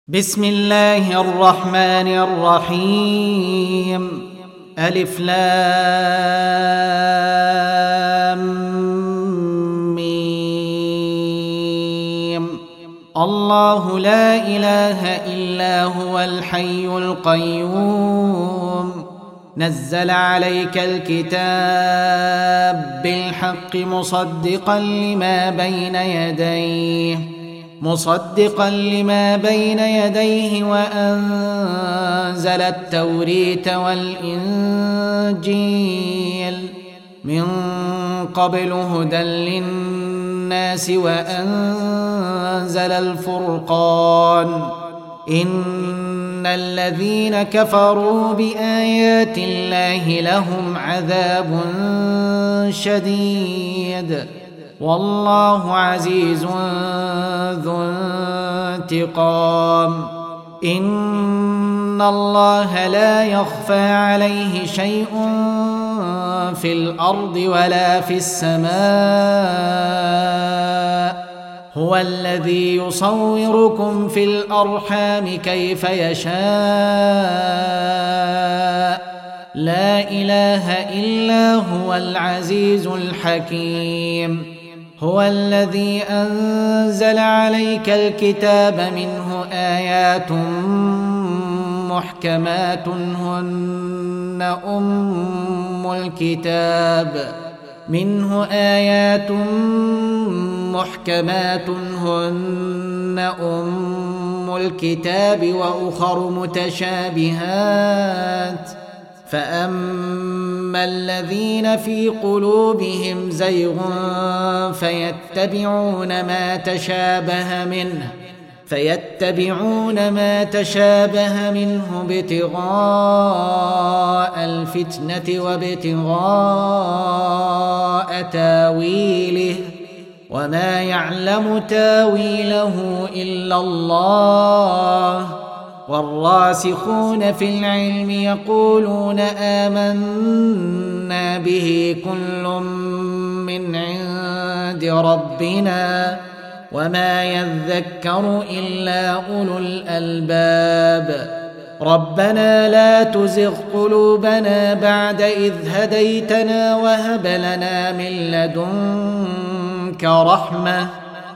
بسم الله الرحمن الرحيم. ألف لام ميم. الله لا إله إلا هو الحي القيوم، نزل عليك الكتاب بالحق مصدقا لما بين يديه وأنزل التوريت والإنجيل من قبل هدى للناس وأنزل الفرقان. إن الذين كفروا بآيات الله لهم عذاب شديد، والله عزيز ذو انتقام. إن الله لا يخفى عليه شيء في الأرض ولا في السماء، هو الذي يصوركم في الأرحام كيف يشاء، لا إله إلا هو العزيز الحكيم. هو الذي أنزل عليك الكتاب منه آيات محكمات هن أم الكتاب وأخر متشابهات، فأما الذين في قلوبهم زيغ فيتبعون ما تشابه منه ابتغاء الفتنة وابتغاء تاويله، وما يعلم تاويله إلا الله. والراسخون في العلم يقولون آمنا به كل من عند ربنا وما يذكر إلا أولو الألباب. ربنا لا تزغ قلوبنا بعد إذ هديتنا وهب لنا من لدنك رحمة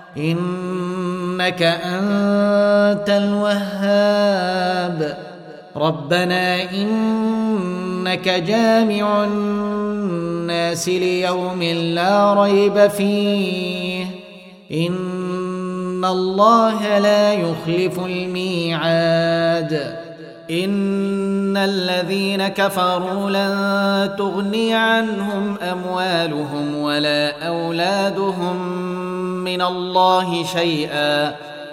إنك أنت الوهاب. ربنا إنك جامع الناس ليوم لا ريب فيه، إن الله لا يخلف الميعاد. إن الذين كفروا لن تغني عنهم أموالهم ولا أولادهم من الله شيئا،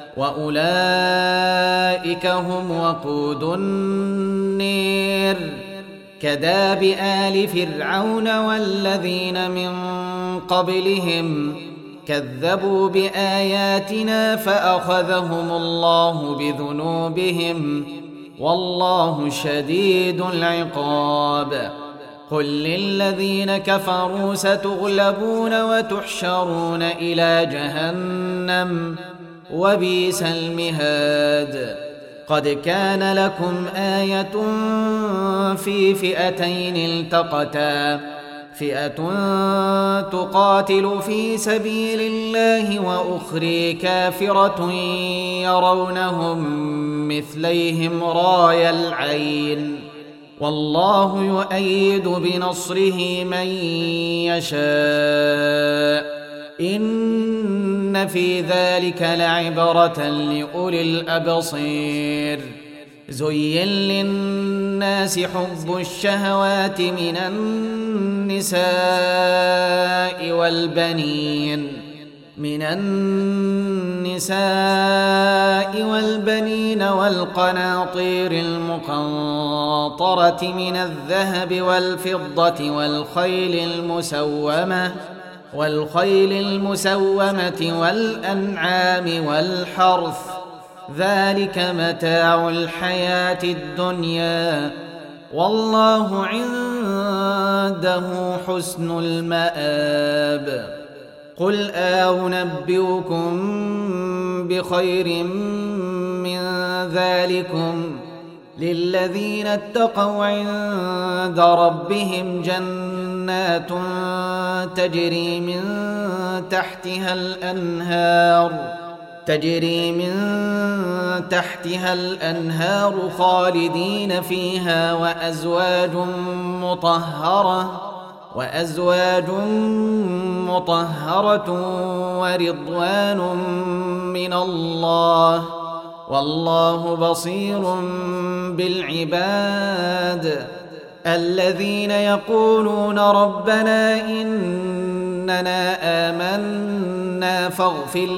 وأولئك هم وقود النير. كداب آل فرعون والذين من قبلهم كذبوا بآياتنا فأخذهم الله بذنوبهم، والله شديد العقاب. قل للذين كفروا ستغلبون وتحشرون إلى جهنم وبئس المهاد. قد كان لكم آية في فئتين التقتا، فئة تقاتل في سبيل الله وأخرى كافرة يرونهم مثليهم راي العين، والله يؤيد بنصره من يشاء. إن في ذلك لعبرة لأولي الأبصير. زين للناس حب الشهوات من النساء والبنين والقناطير المقنطرة من الذهب والفضة والخيل المسومة والأنعام والحرث، ذلك متاع الحياة الدنيا، والله عنده حسن المآب. قل أنبئكم بخير من ذلكم للذين اتقوا عند ربهم جنات تجري من تحتها الأنهار خالدين فيها وأزواج مطهرة ورضوان من الله والله بصير بالعباد. الذين يقولون ربنا إننا آمنا فاغفر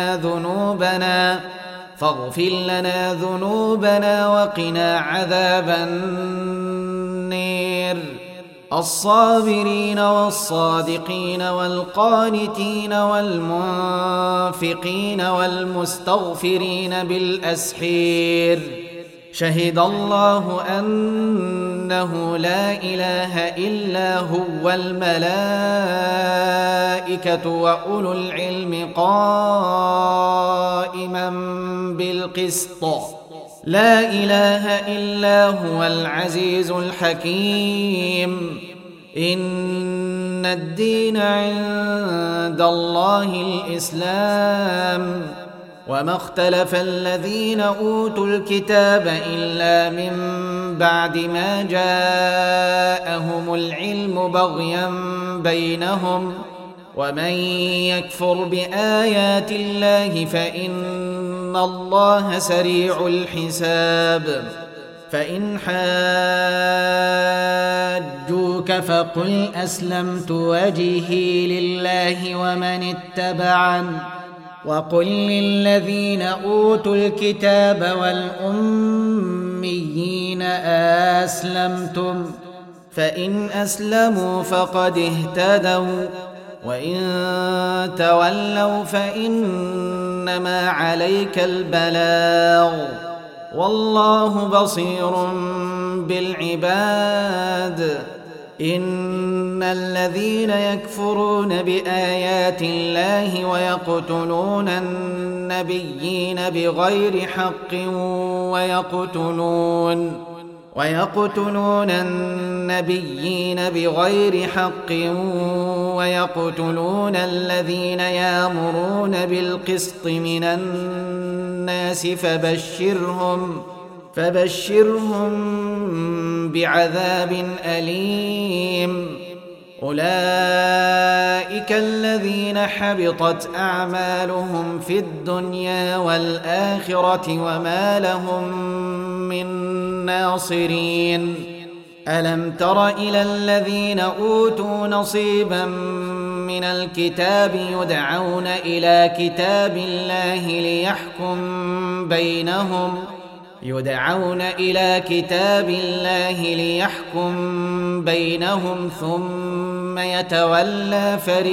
لنا ذنوبنا وقنا عذاب النير. الصابرين والصادقين والقانتين والمنفقين والمستغفرين بالأسحير. شهد الله أنه لا إله إلا هو والملائكة وأولو العلم قائما بالقسط. لا إله إلا هو العزيز الحكيم. إن الدين عند الله الإسلام. وما اختلف الذين أوتوا الكتاب إلا من بعد ما جاءهم العلم بغيا بينهم. ومن يكفر بآيات الله فإن الله سريع الحساب. فإن حاجوك فقل أسلمت وجهي لله ومن اتبعني وقل للذين أوتوا الكتاب والأميين أسلمتم فإن أسلموا فقد اهتدوا وإن تولوا فإنما عليك البلاغ والله بصير بالعباد. إن الذين يكفرون بآيات الله ويقتلون النبيين بغير حق ويقتلون الذين يأمرون بالقسط من الناس فبشرهم بعذاب أليم. أولئك الذين حبطت أعمالهم في الدنيا والآخرة وما لهم من ناصرين. ألم تر إلى الذين أوتوا نصيبا من الكتاب يدعون إلى كتاب الله ليحكم بينهم ثم يتولى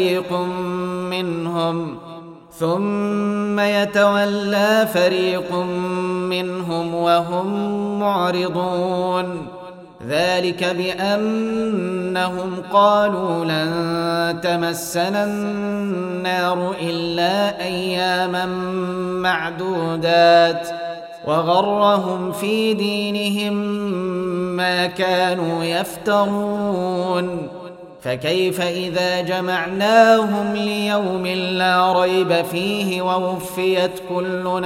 فريق منهم وهم معرضون. ذلك بأنهم قالوا لن تمسنا النار إلا أياما معدودات وغرهم في دينهم ما كانوا يفترون. فكيف إذا جمعناهم ليوم لا ريب فيه ووفيت كل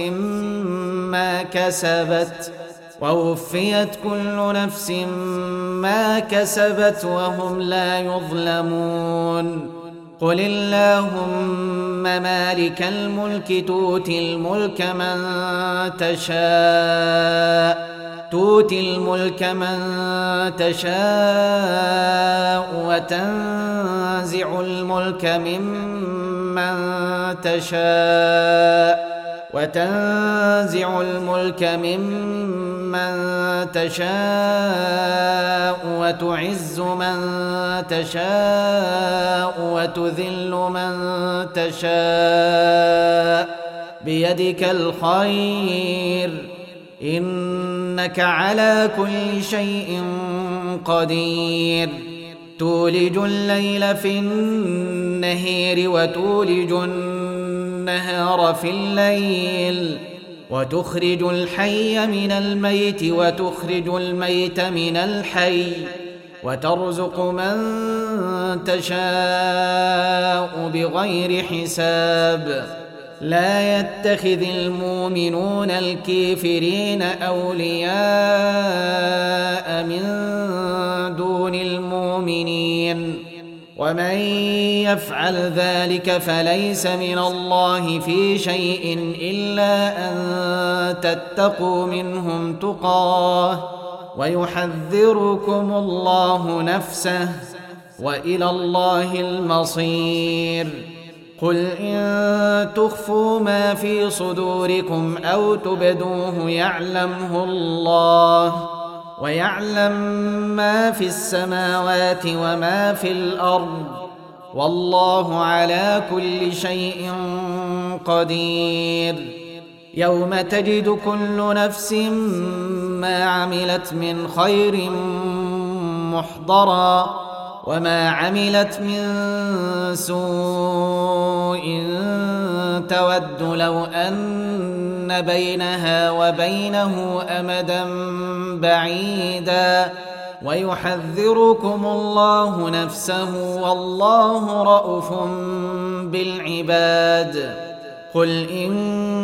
نفس ما كسبت وهم لا يظلمون. قل اللهم مالك الملك تؤتي الملك من تشاء وتنزع الملك ممن تشاء وتعز من تشاء وتذل من تشاء بيدك الخير إنك على كل شيء قدير. تولج الليل في النهار وتولج النهار في الليل وتخرج الحي من الميت وتخرج الميت من الحي وترزق من تشاء بغير حساب لا يتخذ المؤمنون الكافرين أولياء من دون المؤمنين ومن يفعل ذلك فليس من الله في شيء إلا أن تتقوا منهم تقاه ويحذركم الله نفسه وإلى الله المصير قل إن تخفوا ما في صدوركم أو تبدوه يعلمه الله ويعلم ما في السماوات وما في الأرض والله على كل شيء قدير يوم تجد كل نفس ما عملت من خير محضرا وما عملت من سوء تود لو أن بينها وبينه أمدا بعيدا ويحذركم الله نفسه والله رءوف بالعباد قل إن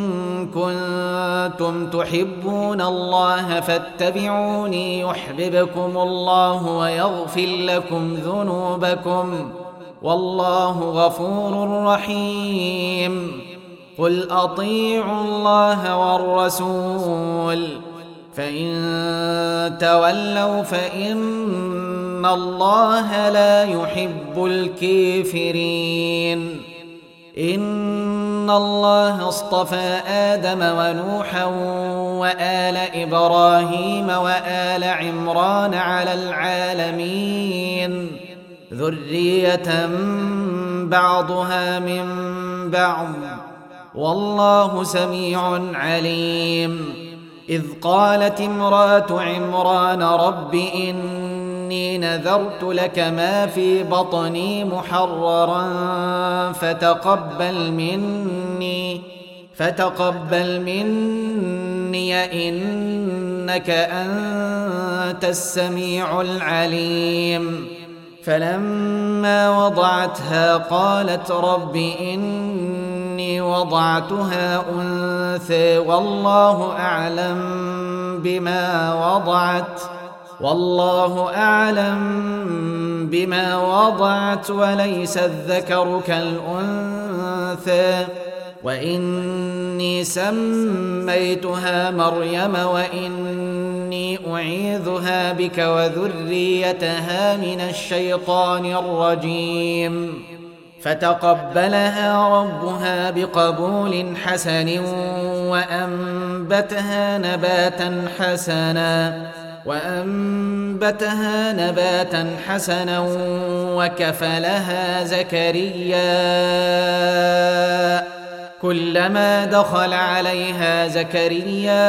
كنتم تحبون الله فاتبعوني يحببكم الله ويغفر لكم ذنوبكم والله غفور رحيم قل أطيعوا الله والرسول فإن تولوا فإن الله لا يحب الكافرين إن الله اصطفى آدم ونوحا وآل إبراهيم وآل عمران على العالمين ذرية بعضها من بعض والله سميع عليم إذ قالت امرأة عمران رب إني نذرت لك ما في بطني محررا فتقبل مني إنك أنت السميع العليم فلما وضعتها قالت رب إني وضعتها أنثى والله أعلم بما وضعت وليس الذكر كالأنثى وإني سميتها مريم وإني أعيذها بك وذريتها من الشيطان الرجيم فتقبلها ربها بقبول حسن وأنبتها نباتا حسنا وكفلها زكريا كلما دخل عليها زكريا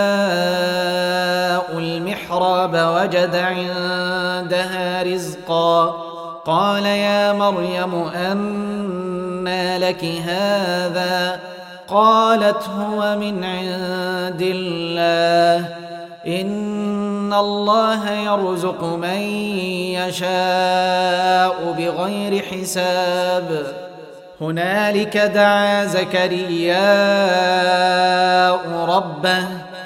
المحراب وجد عندها رزقا قال يا مريم أنى لك هذا قالت هو من عند الله إن الله يرزق من يشاء بغير حساب هنالك دعا زكريا ربه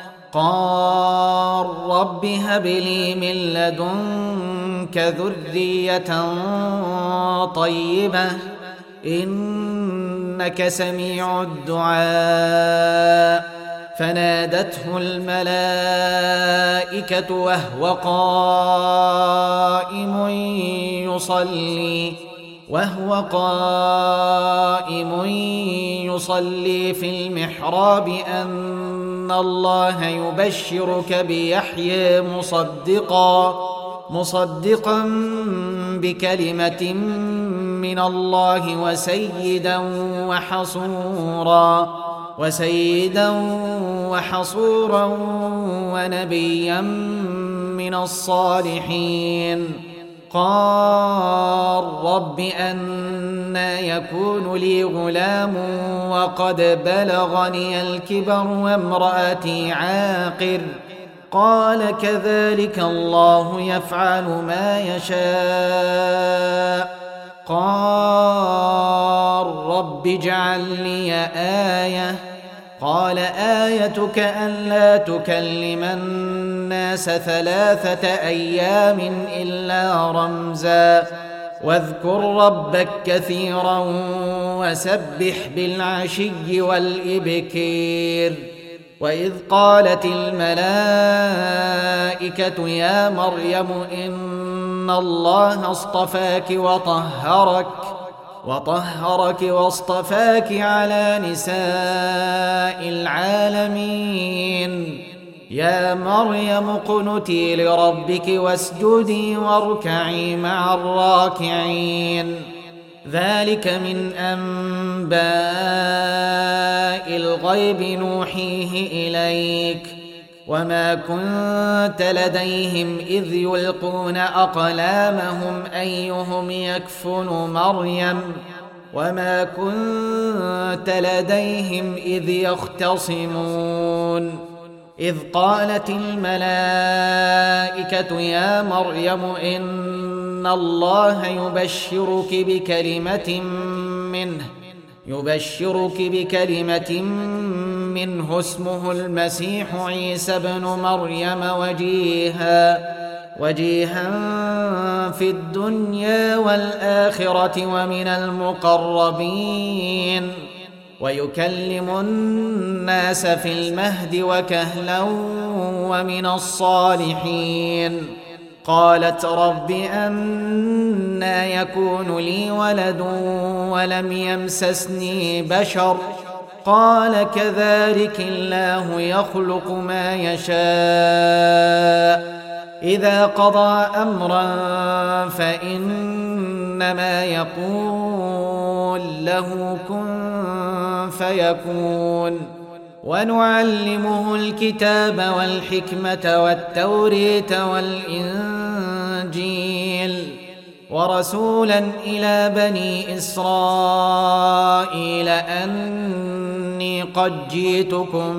قال رب هب لي من لدنك ذرية طيبة إنك سميع الدعاء فنادته الملائكة وهو قائم يصلي في المحراب أن الله يبشرك بيحيى مصدقا بكلمة من الله وسيدا وحصورا ونبيا من الصالحين قال رب أنى يكون لي غلام وقد بلغني الكبر وامرأتي عاقر قال كذلك الله يفعل ما يشاء قال رب اجعل لي آية قال آيتك ألا تكلم الناس 3 أيام إلا رمزا واذكر ربك كثيرا وسبح بالعشي والإبكير وإذ قالت الملائكة يا مريم إن الله اصطفاك وطهرك واصطفاك على نساء العالمين يا مريم اقنتي لربك واسجدي واركعي مع الراكعين ذلك من أنباء الغيب نوحيه إليك وما كنت لديهم إذ يلقون أقلامهم أيهم يكفل مريم وما كنت لديهم إذ يختصمون إذ قالت الملائكة يا مريم إن الله يبشرك بكلمة منه اسمه المسيح عيسى بن مريم وجيها في الدنيا والآخرة ومن المقربين ويكلم الناس في المهد وكهلا ومن الصالحين قالت رب أنى يكون لي ولد ولم يمسسني بشر قال كذلك الله يخلق ما يشاء إذا قضى أمرا فإنما يقول له كن فيكون ونعلمه الكتاب والحكمة والتوريت والإنجيل ورسولا إلى بني إسرائيل أني قد جئتكم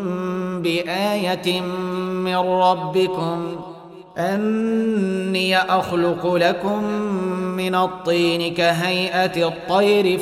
بآية من ربكم أني أخلق لكم من الطين كهيئة الطير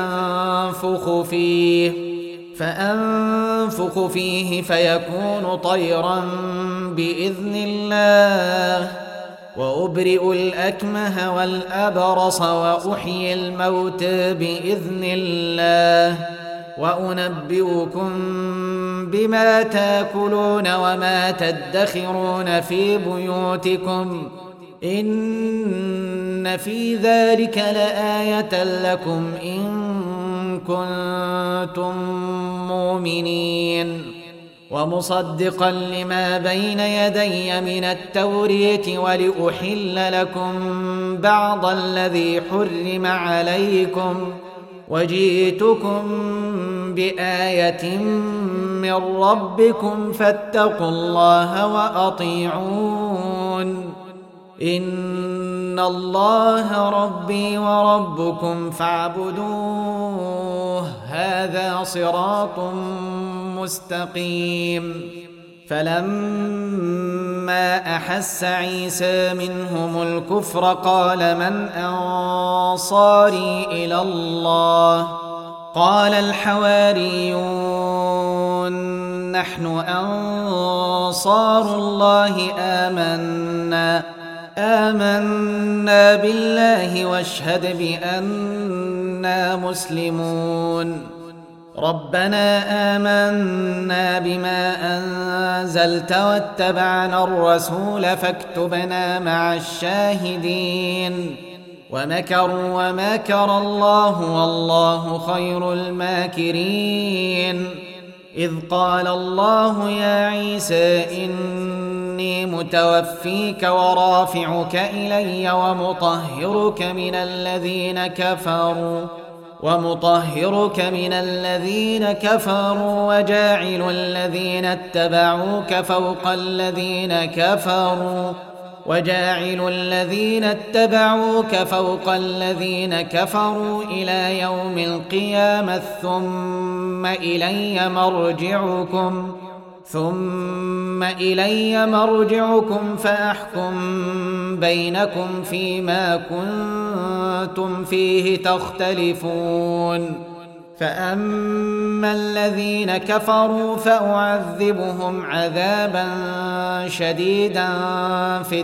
فأنفخ فيه فيكون طيرا بإذن الله وأبرئ الأكمه والأبرص وأحيي الموت بإذن الله وأنبئكم بما تاكلون وما تدخرون في بيوتكم إن في ذلك لآية لكم إن كنتم مؤمنين ومصدقا لما بين يدي من التوريت ولأحل لكم بعض الذي حرم عليكم وجئتكم بآية من ربكم فاتقوا الله وأطيعون إن الله ربي وربكم فاعبدوه هذا صراط مستقيم فلما أحس عيسى منهم الكفر قال من أنصاري إلى الله قال الحواريون نحن أنصار الله آمنا بالله واشهد بأننا مسلمون ربنا آمنا بما أنزلت واتبعنا الرسول فاكتبنا مع الشاهدين ومكروا ومكر الله والله خير الماكرين إذ قال الله يا عيسى إني متوفيك ورافعك إلي ومطهرك من الذين كفروا وجاعل الذين اتبعوك فوق الذين كفروا وجاعل الذين اتبعوك فوق الذين كفروا إلى يوم القيامة ثم إلي مرجعكم فأحكم بينكم فيما كنتم فيه تختلفون. فأما الذين كفروا فأعذبهم عذابا شديدا في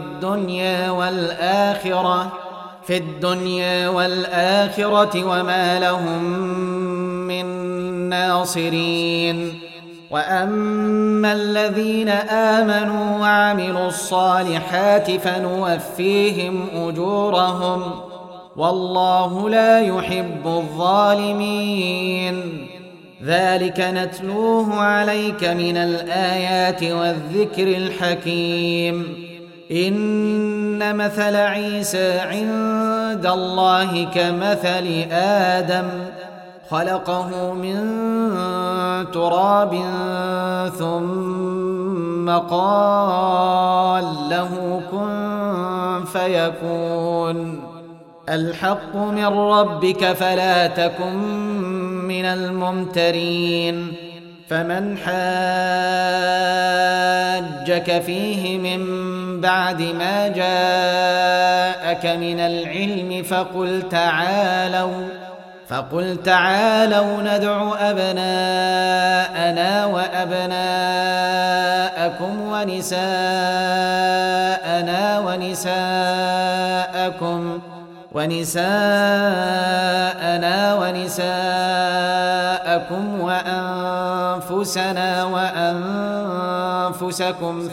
الدنيا والآخرة وما لهم من ناصرين. وأما الذين آمنوا وعملوا الصالحات فنوفيهم أجورهم والله لا يحب الظالمين. ذلك نتلوه عليك من الآيات والذكر الحكيم. إن مثل عيسى عند الله كمثل آدم خلقه من تراب ثم قال له كن فيكون. الحق من ربك فلا تكن من الممترين. فمن حاجك فيه من بعد ما جاءك من العلم فقل تعالوا ندع أبناءنا وأبناءكم ونساءنا ونساءكم وأنفسنا وأنفسكم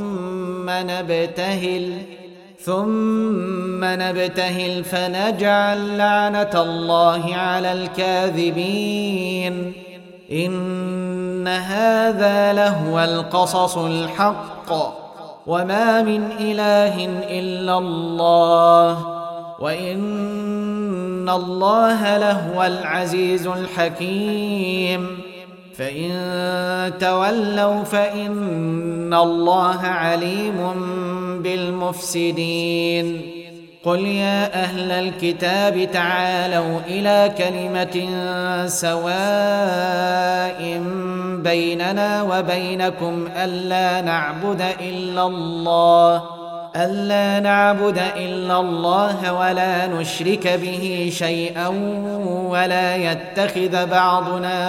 ثم نبتهل فنجعل لعنة الله على الكاذبين. إن هذا لهو القصص الحق وما من إله إلا الله وإن الله لهو العزيز الحكيم. فإن تولوا فإن الله عليم بالمفسدين. قل يا أهل الكتاب تعالوا إلى كلمة سواء بيننا وبينكم ألا نعبد إلا الله ولا نشرك به شيئا ولا يتخذ بعضنا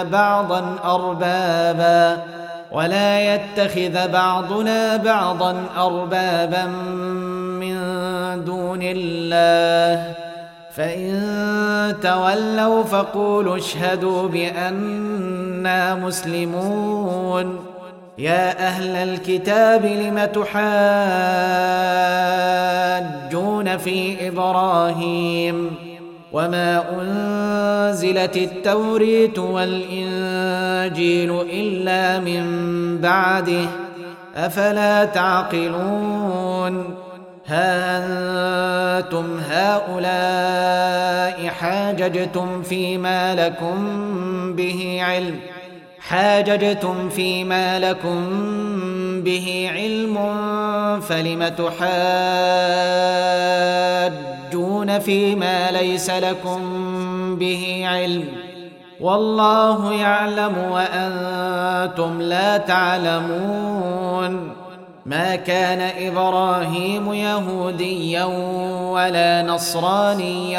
بعضا أربابا من دون الله. فإن تولوا فقولوا اشهدوا بأننا مسلمون. يا أهل الكتاب لم تحاجون في إبراهيم وما أنزلت التوريت والإنجيل إلا من بعده أفلا تعقلون. ها أنتم هؤلاء حاججتم فيما لكم به علم فلم تحاجون فيما ليس لكم به علم والله يعلم وأنتم لا تعلمون. ما كان إبراهيم يهوديا ولا نصرانيا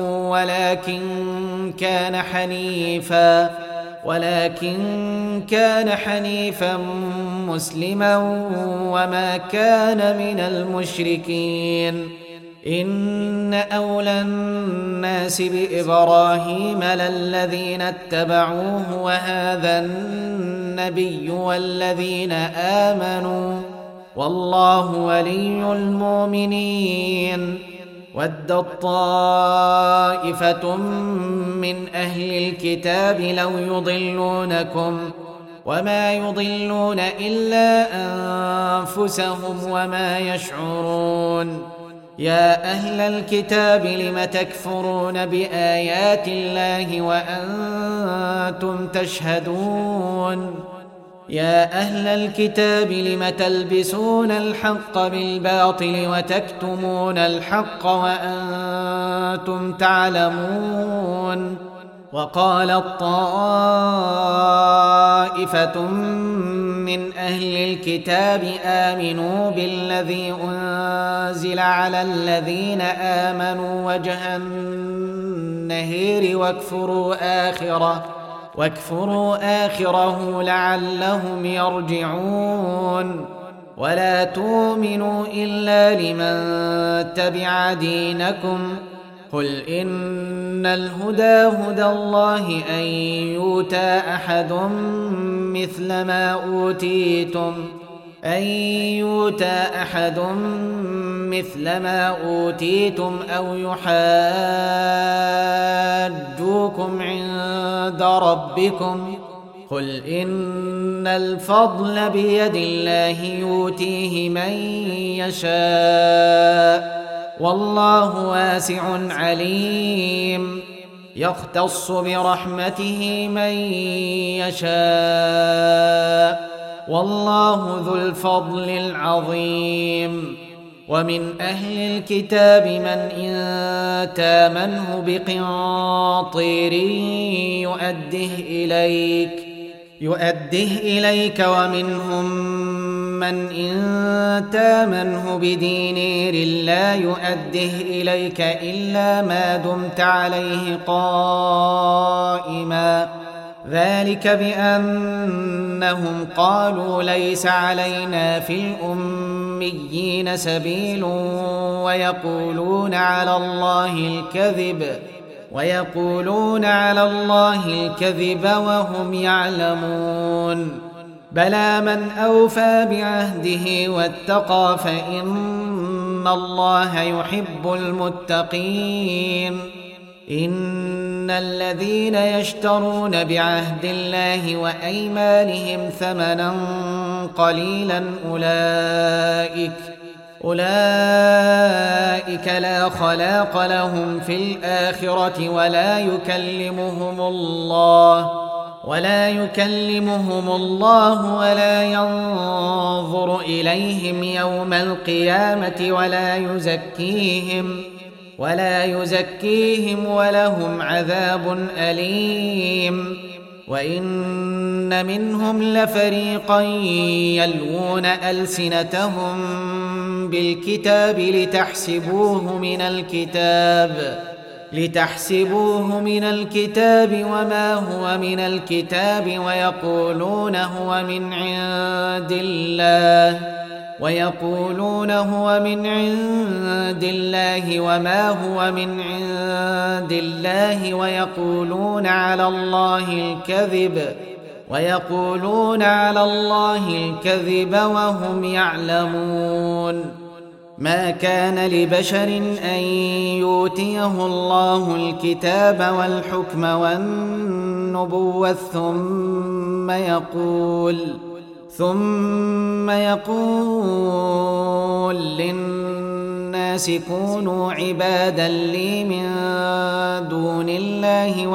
ولكن كان حنيفا مسلما وما كان من المشركين. إن أولى الناس بإبراهيم للذين اتبعوه وهذا النبي والذين آمنوا والله ولي المؤمنين. ودت طائفة من أهل الكتاب لو يضلونكم وما يضلون إلا أنفسهم وما يشعرون. يا أهل الكتاب لم تكفرون بآيات الله وأنتم تشهدون. يا أهل الكتاب لم تلبسون الحق بالباطل وتكتمون الحق وأنتم تعلمون. وقالت طائفة من أهل الكتاب آمنوا بالذي أنزل على الذين آمنوا وجه النهار واكفروا آخره لعلهم يرجعون. ولا تؤمنوا إلا لمن تبع دينكم. قل إن الهدى هدى الله أن يؤتى أحد مثل ما أوتيتم أو يحاجوكم عند ربكم. قل إن الفضل بيد الله يؤتيه من يشاء والله واسع عليم. يختص برحمته من يشاء والله ذو الفضل العظيم. ومن أهل الكتاب من إن تامنه بقنطير يؤده إليك ومنهم من إن تامنه بدينار لا يؤده إليك إلا ما دمت عليه قائما. ذلك بأنهم قالوا ليس علينا في الأميين سبيل ويقولون على الله الكذب وهم يعلمون. بلى من أوفى بعهده واتقى فإن الله يحب المتقين. إن الذين يشترون بعهد الله وأيمانهم ثمنا قليلا أولئك لا خلاق لهم في الآخرة ولا يكلمهم الله ولا ينظر إليهم يوم القيامة ولا يزكيهم ولهم عذاب أليم. وإن منهم لفريقا يلوون ألسنتهم بالكتاب لتحسبوه من الكتاب وما هو من الكتاب ويقولون هو من عند الله وما هو من عند الله ويقولون على الله الكذب وهم يعلمون. ما كان لبشر أن يؤتيه الله الكتاب والحكم والنبوة ثم يقول للناس كونوا عبادا لي من دون الله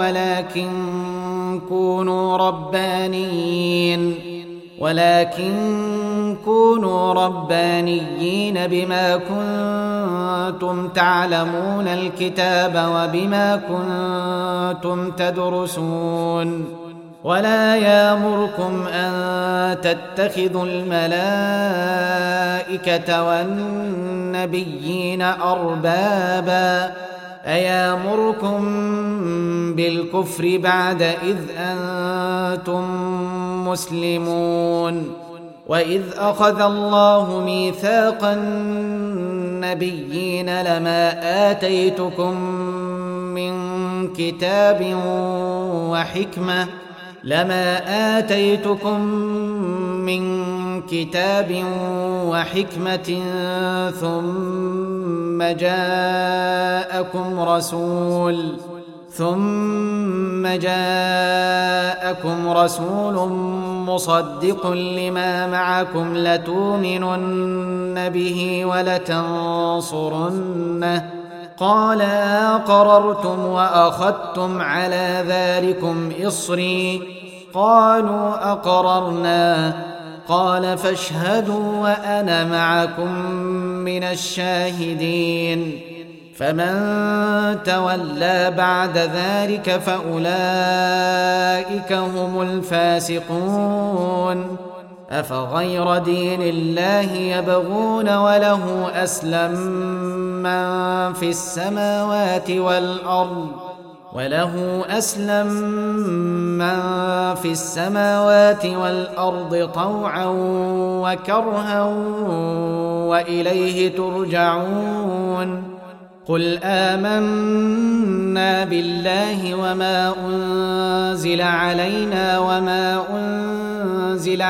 ولكن كونوا ربانيين بما كنتم تعلمون الكتاب وبما كنتم تدرسون. ولا يأمركم أن تتخذوا الملائكة والنبيين أربابا أيامركم بالكفر بعد إذ أنتم مسلمون. وإذ أخذ الله ميثاق النبيين لما آتيتكم من كتاب وحكمة ثم جاءكم رسول مصدق لما معكم لتؤمنن به ولتنصرنه قال أقررتم وأخذتم على ذلكم إصري قالوا أقررنا. قال فاشهدوا وأنا معكم من الشاهدين. فمن تولى بعد ذلك فأولئك هم الفاسقون. أفغير دين الله يبغون وله أسلم من في السماوات والأرض طوعا وكرها وإليه ترجعون. قل آمنا بالله وما أنزل علينا وما أنزل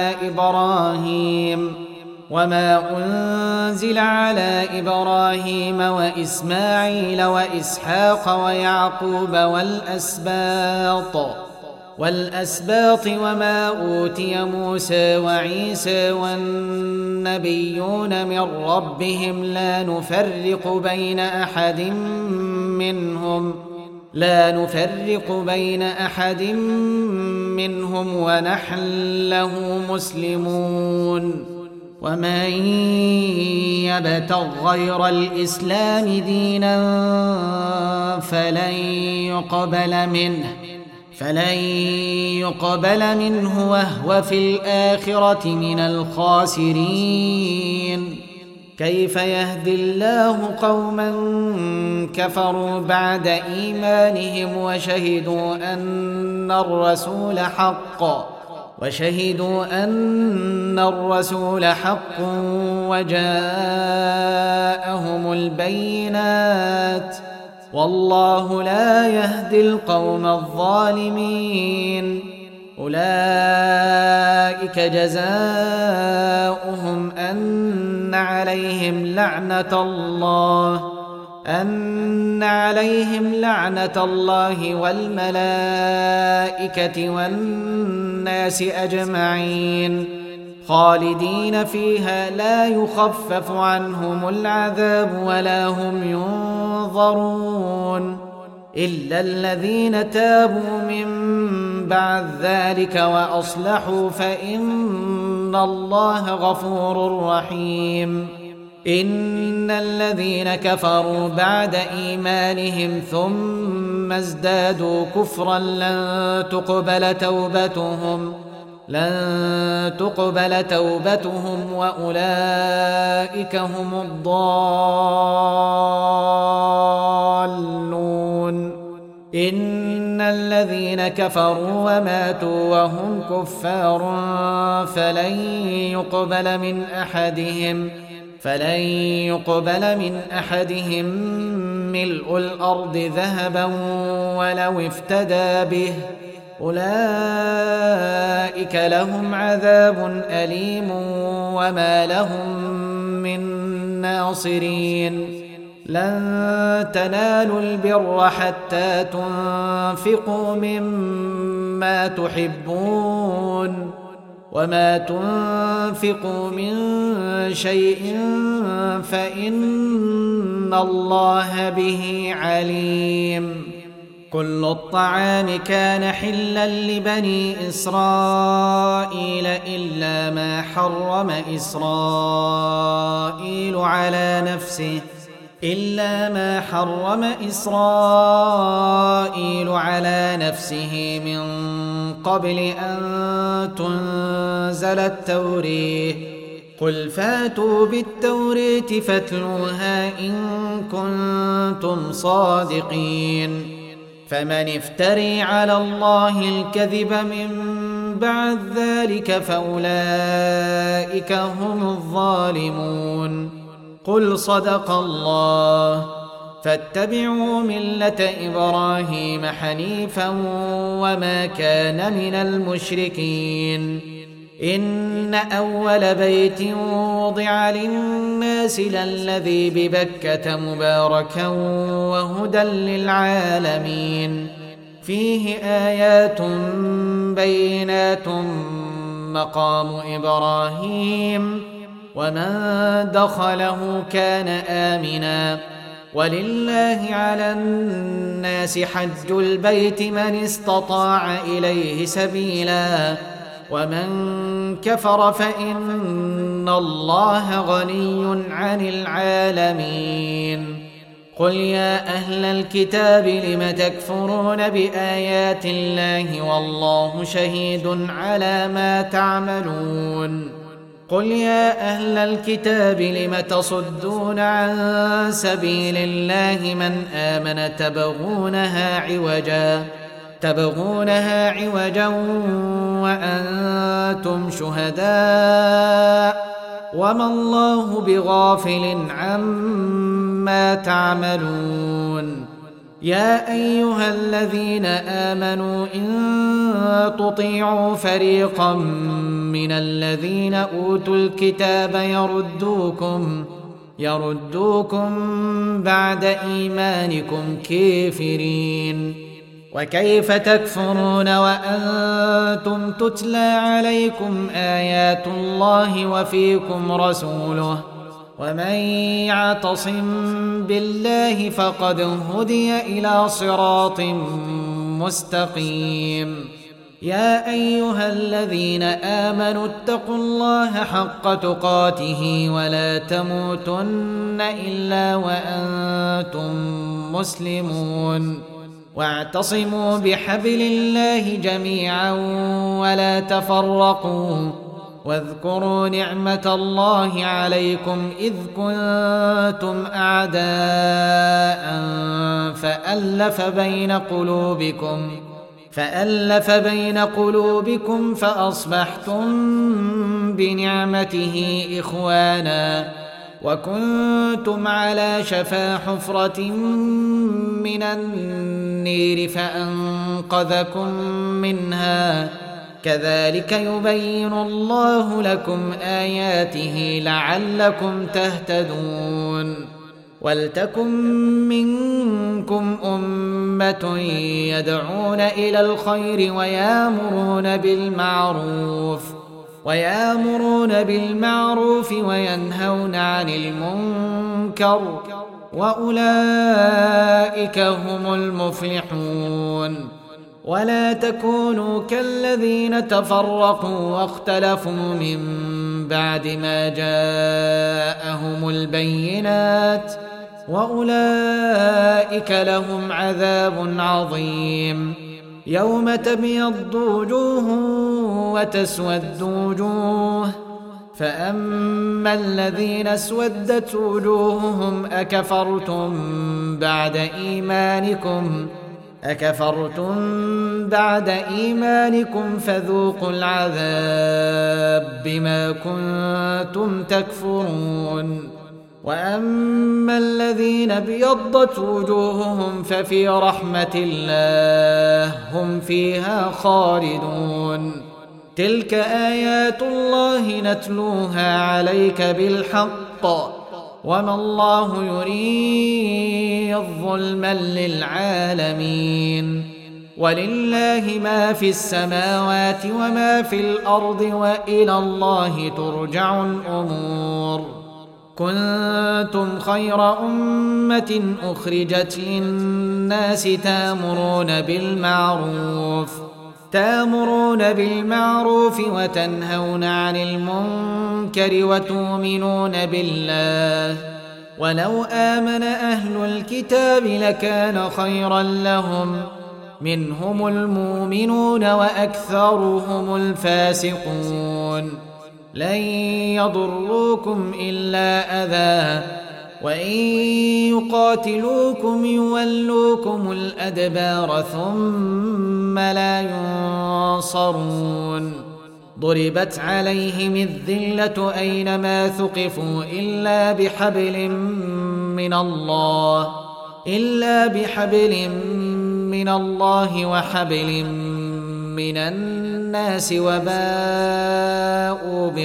على إبراهيم وإسماعيل وإسحاق ويعقوب والأسباط وما أوتي موسى وعيسى والنبيون من ربهم لا نفرق بين أحد منهم ونحن له مسلمون. ومن يبتغ غير الإسلام دينا فلن يقبل منه وهو في الآخرة من الخاسرين. كيف يهدي الله قوما كفروا بعد إيمانهم وشهدوا أن الرسول حق وجاءهم البينات والله لا يهدي القوم الظالمين. أولئك جزاؤهم أن عليهم لعنة الله والملائكة والناس أجمعين خالدين فيها لا يخفف عنهم العذاب ولا هم ينظرون إلا الذين تابوا من بعد ذلك وأصلحوا فإن الله غفور رحيم. إن الذين كفروا بعد إيمانهم ثم ازدادوا كفرا لن تقبل توبتهم وأولئك هم الضالون. إن الذين كفروا وماتوا وهم كفار فلن يقبل من أحدهم ملء الأرض ذهبا ولو افتدى به أولئك لهم عذاب أليم وما لهم من ناصرين. لن تنالوا البر حتى تنفقوا مما تحبون وما تنفقوا من شيء فإن الله به عليم. كل الطعام كان حلا لبني إسرائيل إلا ما حرم إسرائيل على نفسه من قبل أن تنزل التوراة. قل فاتوا بالتوراة فاتلوها إن كنتم صادقين. فمن افتري على الله الكذب من بعد ذلك فأولئك هم الظالمون. قل صدق الله. فاتبعوا ملة إبراهيم حنيفا وما كان من المشركين. إن أول بيت وضع للناس للذي ببكة مباركا وهدى للعالمين فيه آيات بينات مقام إبراهيم ومن دخله كان آمنا ولله على الناس حج البيت من استطاع إليه سبيلا ومن كفر فإن الله غني عن العالمين. قل يا أهل الكتاب لم تكفرون بآيات الله والله شهيد على ما تعملون. قل يا أهل الكتاب لم تصدون عن سبيل الله من آمن تبغونها عوجا وأنتم شهداء وما الله بغافل عما تعملون. يا أيها الذين آمنوا إن تطيعوا فريقا من الذين أوتوا الكتاب يردوكم بعد إيمانكم كافرين. وكيف تكفرون وأنتم تتلى عليكم آيات الله وفيكم رسوله ومن يعتصم بالله فقد هدي إلى صراط مستقيم. يا أيها الذين آمنوا اتقوا الله حق تقاته ولا تموتن إلا وأنتم مسلمون. واعتصموا بحبل الله جميعا ولا تفرقوا واذكروا نعمة الله عليكم إذ كنتم أعداء فألف بين قلوبكم فأصبحتم بنعمته إخوانا وكنتم على شفا حفرة من النير فأنقذكم منها كذلك يبين الله لكم آياته لعلكم تهتدون. ولتكن منكم أمة يدعون إلى الخير ويامرون بالمعروف وينهون عن المنكر وأولئك هم المفلحون. ولا تكونوا كالذين تفرقوا واختلفوا من بعد ما جاءهم البينات وأولئك لهم عذاب عظيم. يوم تبيض وجوه وتسود وجوه فأما الذين اسودت وجوههم أكفرتم بعد إيمانكم فذوقوا العذاب بما كنتم تكفرون. وأما الذين ابيضت وجوههم ففي رحمة الله هم فيها خالدون. تلك آيات الله نتلوها عليك بالحق وما الله يريد ظلما للعالمين. ولله ما في السماوات وما في الأرض وإلى الله ترجع الأمور. كنتم خير أمة أخرجت للناس تامرون بالمعروف وتنهون عن المنكر وتؤمنون بالله. ولو آمن أهل الكتاب لكان خيرا لهم منهم المؤمنون وأكثرهم الفاسقون. لن يضروكم إلا أذى وإن يقاتلوكم يولوكم الأدبار ثم لا ينصرون. ضربت عليهم الذلة أينما ثقفوا إلا بحبل من الله وحبل من الناس وباءوا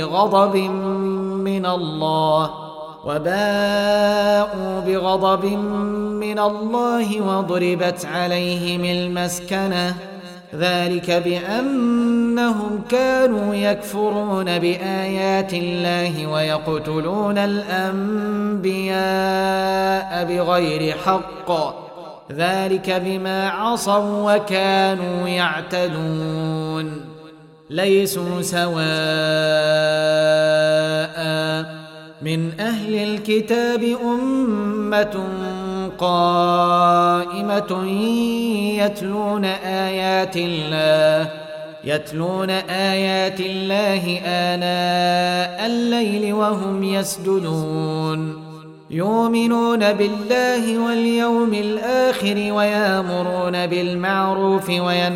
بغضب من الله وضربت عليهم المسكنة ذلك بأنهم كانوا يكفرون بآيات الله ويقتلون الأنبياء بغير حق، ذلك بما عصوا وكانوا يعتدون. ليسوا سواء من أهل الكتاب أمة قائمة يتلون آيات الله آناء الليل وهم يسجدون، يؤمنون بالله واليوم الآخر ويأمرون بالمعروف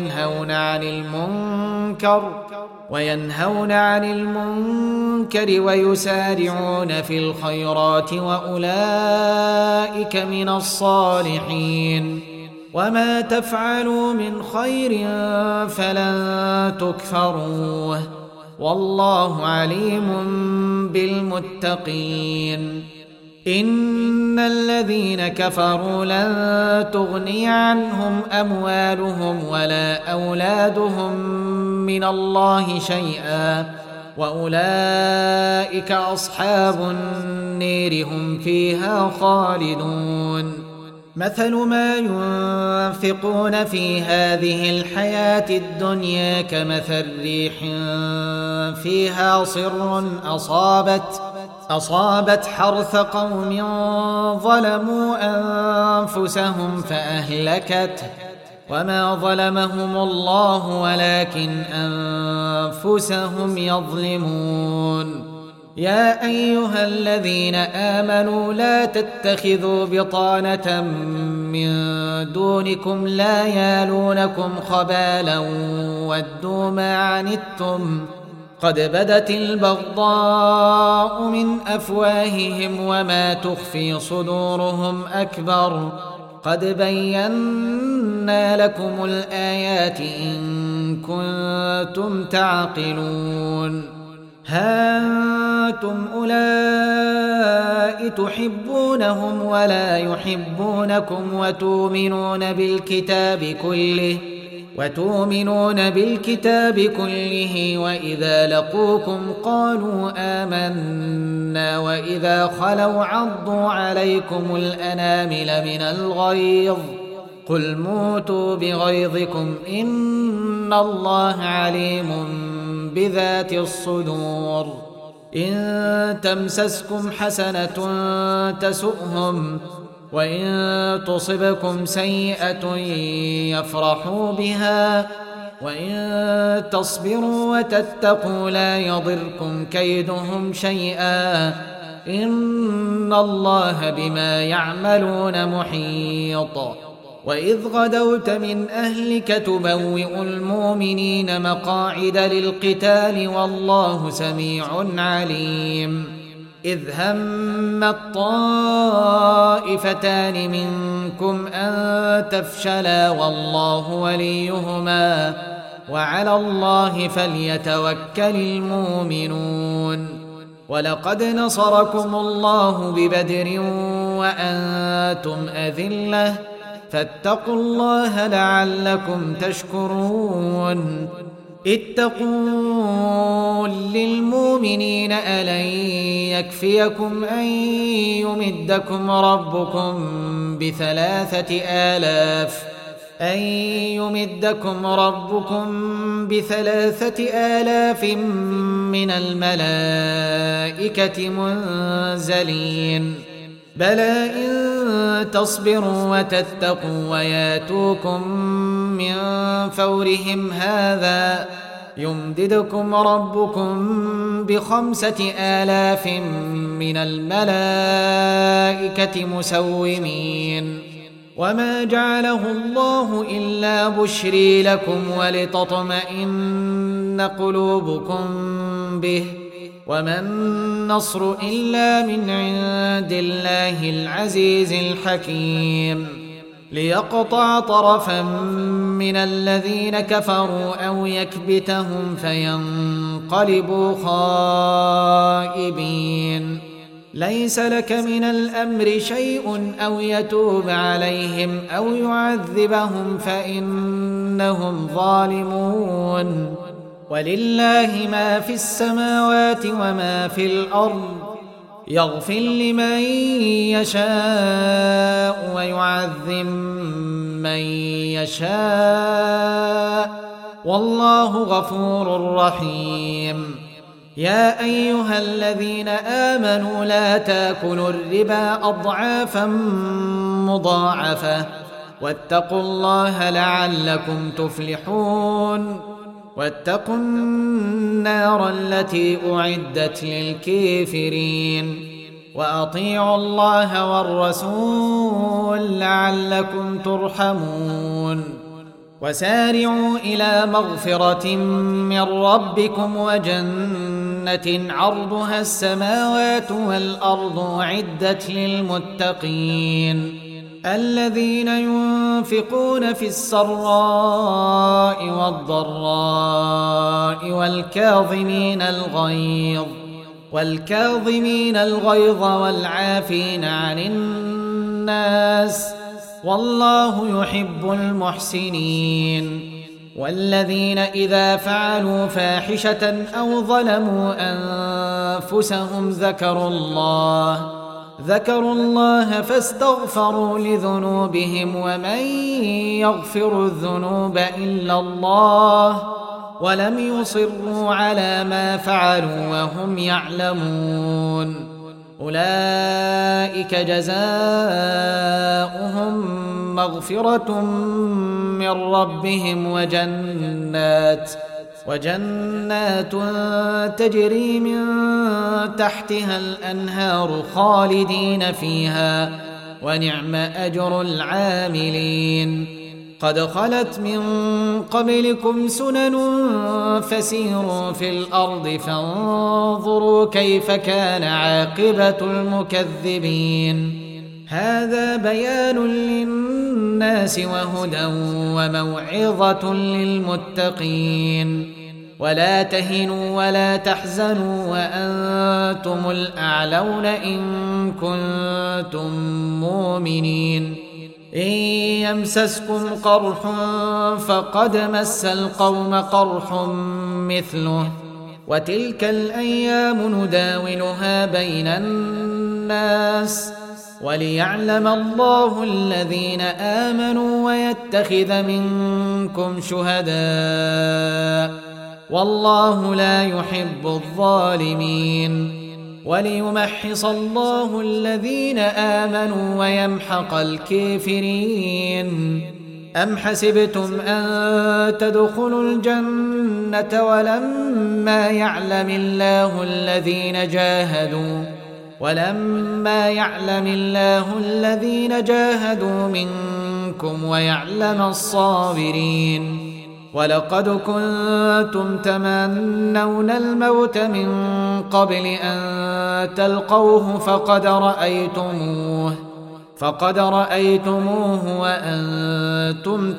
وينهون عن المنكر ويسارعون في الخيرات وأولئك من الصالحين. وما تفعلوا من خير فلن تكفروه، والله عليم بالمتقين. إن الذين كفروا لن تغني عنهم أموالهم ولا أولادهم من الله شيئا، وأولئك أصحاب النير هم فيها خالدون. مثل ما ينفقون في هذه الحياة الدنيا كمثل ريح فيها صر أصابت حرث قوم ظلموا أنفسهم فأهلكته، وما ظلمهم الله ولكن أنفسهم يظلمون. يا أيها الذين آمنوا لا تتخذوا بطانة من دونكم لا يالونكم خبالا ودوا ما عنتم قد بدت البغضاء من أفواههم وما تخفي صدورهم أكبر، قد بينا لكم الآيات إن كنتم تعقلون. ها أنتم أولئك تحبونهم ولا يحبونكم وتؤمنون بالكتاب كله وإذا لقوكم قالوا آمنا وإذا خلوا عضوا عليكم الأنامل من الغيظ قل موتوا بغيظكم إن الله عليم بذات الصدور. إن تمسسكم حسنة تسؤهم وإن تصبكم سيئة يفرحوا بها وإن تصبروا وتتقوا لا يضركم كيدهم شيئا إن الله بما يعملون محيط. وإذ غدوت من أهلك تبوئ المؤمنين مقاعد للقتال والله سميع عليم. إذ هم الطائفتان منكم أن تفشلا والله وليهما وعلى الله فليتوكل المؤمنون. ولقد نصركم الله ببدر وأنتم أذلة فاتقوا الله لعلكم تشكرون. اتقوا للمؤمنين ألن يكفيكم أن يمدكم ربكم ب3,000 من الملائكة منزلين بلى إن تصبروا وتتقوا وياتوكم من فورهم هذا يمددكم ربكم ب5,000 من الملائكة مسومين. وما جعله الله إلا بشري لكم ولتطمئن قلوبكم به وما النصر إلا من عند الله العزيز الحكيم. ليقطع طرفا من الذين كفروا أو يكبتهم فينقلبوا خائبين. ليس لك من الأمر شيء أو يتوب عليهم أو يعذبهم فإن إنهم ظالمون. ولله ما في السماوات وما في الأرض، يغفر لمن يشاء ويعذب من يشاء، والله غفور رحيم. يا أيها الذين آمنوا لا تاكلوا الربا أضعافا مضاعفة، واتقوا الله لعلكم تفلحون. واتقوا النار التي أعدت للكافرين، وأطيعوا الله والرسول لعلكم ترحمون. وسارعوا إلى مغفرة من ربكم وجنة عرضها السماوات والأرض أعدت للمتقين، الذين ينفقون في السراء والضراء والكاظمين الغيظ والعافين عن الناس، والله يحب المحسنين. والذين إذا فعلوا فاحشة أو ظلموا أنفسهم ذكروا الله فاستغفروا لذنوبهم، ومن يغفر الذنوب إلا الله، ولم يصروا على ما فعلوا وهم يعلمون. أولئك جزاؤهم مغفرة من ربهم وجنات تجري من تحتها الأنهار خالدين فيها، ونعم أجر العاملين. قد خلت من قبلكم سنن فسيروا في الأرض فانظروا كيف كان عاقبة المكذبين. هذا بيان للناس وهدى وموعظة للمتقين. ولا تهنوا ولا تحزنوا وأنتم الأعلون إن كنتم مؤمنين. إن يمسسكم قرح فقد مس القوم قرح مثله، وتلك الأيام نداولها بين الناس، وليعلم الله الذين آمنوا ويتخذ منكم شهداء، والله لا يحب الظالمين. وليمحص الله الذين آمنوا ويمحق الكافرين. أم حسبتم أن تدخلوا الجنة ولما يعلم الله الذين جاهدوا منكم ويعلم الصابرين. ولقد كنتم تمنون الموت من قبل أن تلقوه فقد رأيتموه وأنتم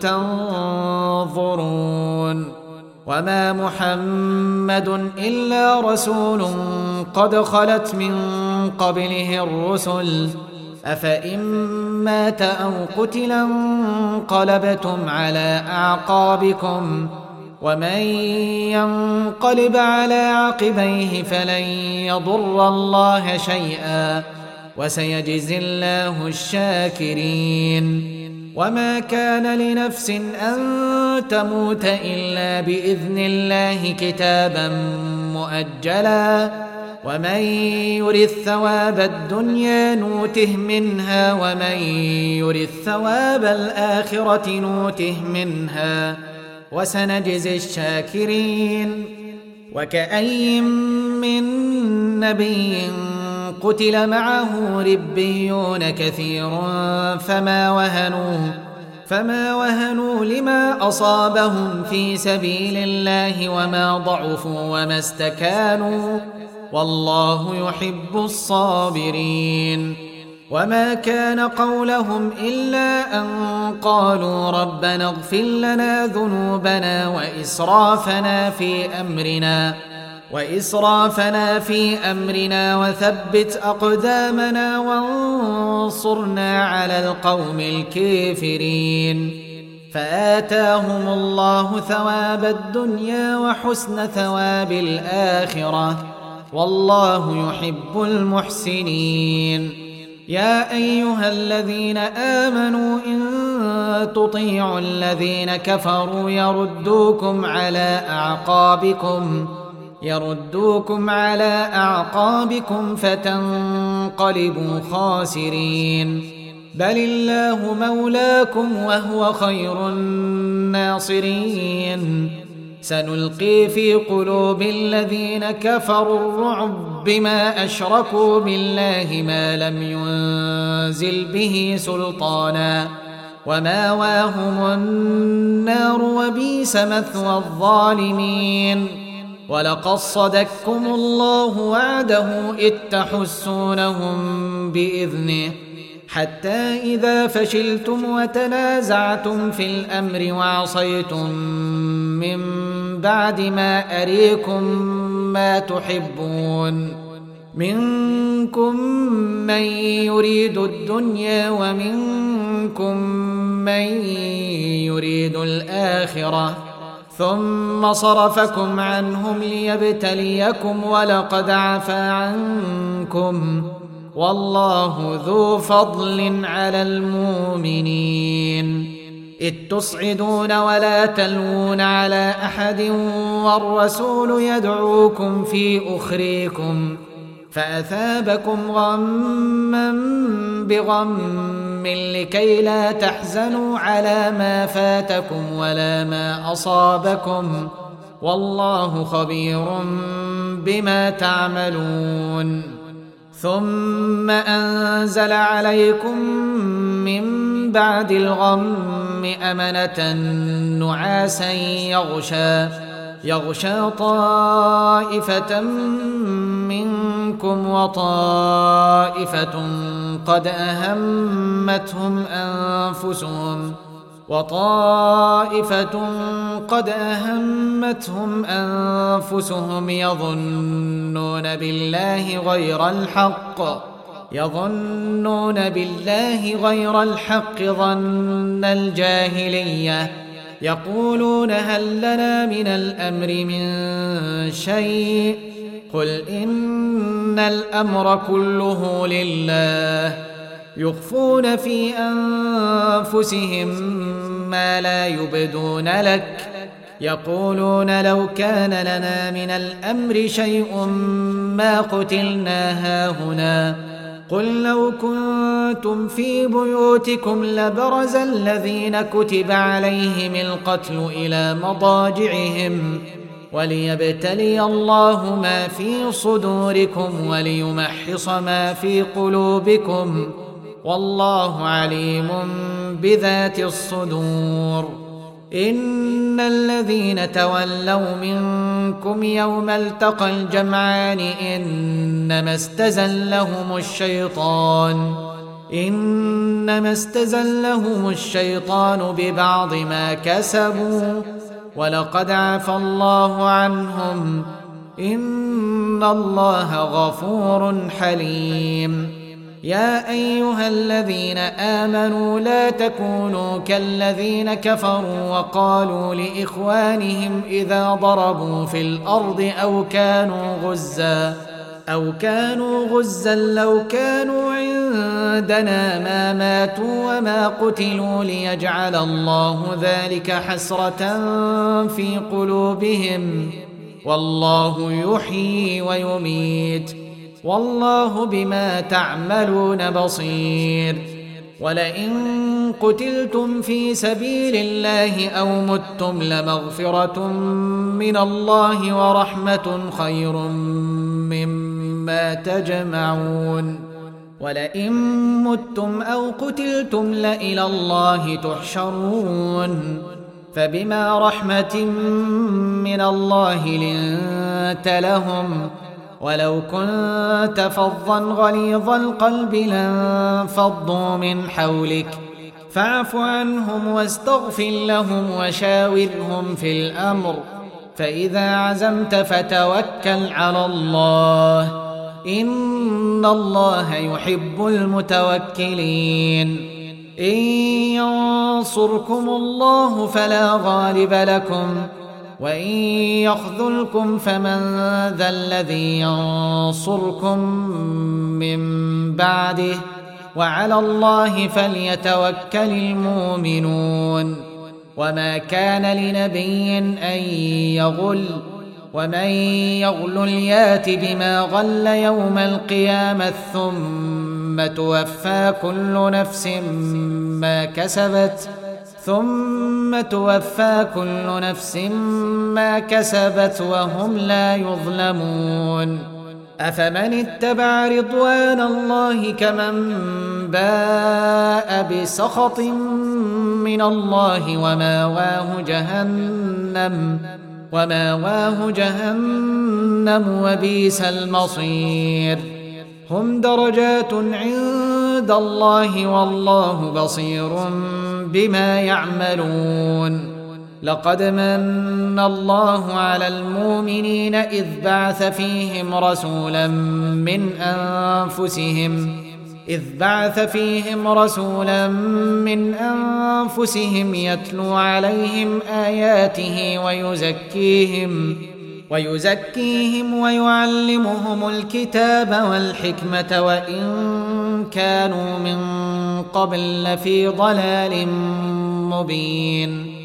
تنظرون. وما محمد إلا رسول قد خلت من قبله الرسل، أفإن مات أو قتل انقلبتم على أعقابكم، ومن ينقلب على عقبيه فلن يضر الله شيئا، وسيجزي الله الشاكرين. وما كان لنفس أن تموت إلا بإذن الله كتابا مؤجلا، ومن يرد ثواب الدنيا نوته منها، ومن يرد ثواب الآخرة نوته منها، وسنجزي الشاكرين. وكأي من نبي قتل معه ربيون كثير فما وهنوا لما أصابهم في سبيل الله، وما ضعفوا وما استكانوا، والله يحب الصابرين. وما كان قولهم إلا أن قالوا ربنا اغفر لنا ذنوبنا وإسرافنا في أمرنا وثبت أقدامنا وانصرنا على القوم الكافرين. فآتاهم الله ثواب الدنيا وحسن ثواب الآخرة والله يحب المحسنين. يا أيها الذين آمنوا إن تطيعوا الذين كفروا يردوكم على أعقابكم فتنقلبوا خاسرين. بل الله مولاكم وهو خير الناصرين. سنلقي في قلوب الذين كفروا الرعب بما أشركوا بالله ما لم ينزل به سلطانا وماواهم النار وبئس مثوى الظالمين. ولقد صدقكم الله وعده إذ تحسونهم بإذنه حتى إذا فشلتم وتنازعتم في الأمر وعصيتم من بعد ما أريكم ما تحبون منكم من يريد الدنيا ومنكم من يريد الآخرة ثم صرفكم عنهم ليبتليكم ولقد عفا عنكم والله ذو فضل على المؤمنين. إذ تصعدون ولا تلوون على أحد والرسول يدعوكم في أخريكم فأثابكم غما بغم لكي لا تحزنوا على ما فاتكم ولا ما أصابكم والله خبير بما تعملون. ثم أنزل عليكم من بعد الغم أمنة نعاسا يغشى طائفة منكم وطائفة قد أهمتهم أنفسهم يظنون بالله غير الحق ظن الجاهلية يقولون هل لنا من الأمر من شيء قل إن الأمر كله لله يخفون في أنفسهم ما لا يبدون لك يقولون لو كان لنا من الأمر شيء ما قتلنا هاهنا قل لو كنتم في بيوتكم لبرز الذين كتب عليهم القتل إلى مضاجعهم وليبتلي الله ما في صدوركم وليمحص ما في قلوبكم والله عليم بذات الصدور. إن الذين تولوا منكم يوم التقى الجمعان إنما استزلهم الشيطان ببعض ما كسبوا ولقد عفى الله عنهم إن الله غفور حليم. يا أيها الذين آمنوا لا تكونوا كالذين كفروا وقالوا لإخوانهم إذا ضربوا في الأرض أو كانوا غزا لو كانوا عندنا ما ماتوا وما قتلوا ليجعل الله ذلك حسرة في قلوبهم والله يحيي ويميت والله بما تعملون بصير. ولئن قتلتم في سبيل الله أو متم لمغفرة من الله ورحمة خير مما تجمعون. ولئن متم أو قتلتم لإلى الله تحشرون. فبما رحمة من الله لنت لهم ولو كنت فظا غليظ القلب لانفضوا من حولك فاعف عنهم واستغفر لهم وشاورهم في الأمر فإذا عزمت فتوكل على الله إن الله يحب المتوكلين. إن ينصركم الله فلا غالب لكم وإن يخذلكم فمن ذا الذي ينصركم من بعده وعلى الله فليتوكل المؤمنون وما كان لنبي أن يغل ومن يغل يات بما غل يوم القيامة ثم توفى كل نفس ما كسبت وهم لا يظلمون أفمن اتبع رضوان الله كمن باء بسخط من الله وماواه جهنم وبئس المصير هم درجات عند الله والله بصير بما يعملون لقد من الله على المؤمنين إذ بعث فيهم رسولا من أنفسهم يتلو عليهم آياته ويزكيهم ويعلمهم الكتاب والحكمة وإن كانوا من قبل لفي ضلال مبين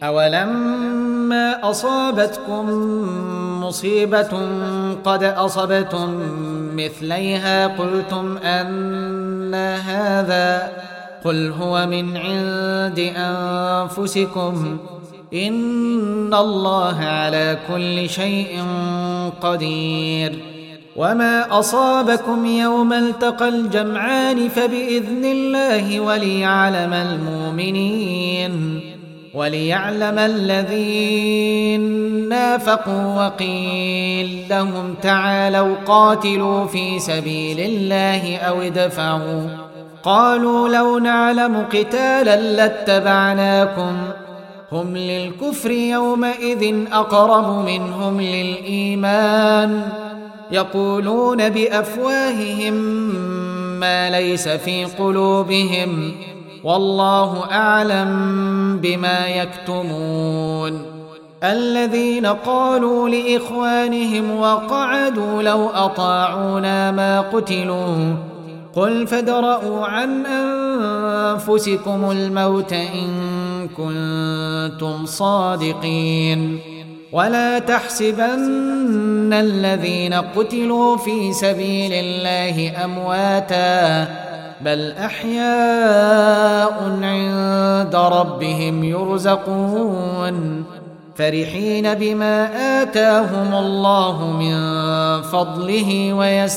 أولما أصابتكم مصيبة قد أصبتم مثليها قلتم أنى هذا قل هو من عند أنفسكم إن الله على كل شيء قدير وما أصابكم يوم التقى الجمعان فبإذن الله وليعلم الذين نافقوا وقيل لهم تعالوا قاتلوا في سبيل الله أو ادفعوا قالوا لو نعلم قتالا لاتبعناكم هم للكفر يومئذ أقرب منهم للإيمان يقولون بأفواههم ما ليس في قلوبهم والله أعلم بما يكتمون الذين قالوا لإخوانهم وقعدوا لو أطاعونا ما قتلوا قل فادرءوا عن أنفسكم الموت إن كنتم صادقين ولا تحسبن الذين قتلوا في سبيل الله أمواتا بل أحياء عند ربهم يرزقون فرحين بما آتاهم الله من فضله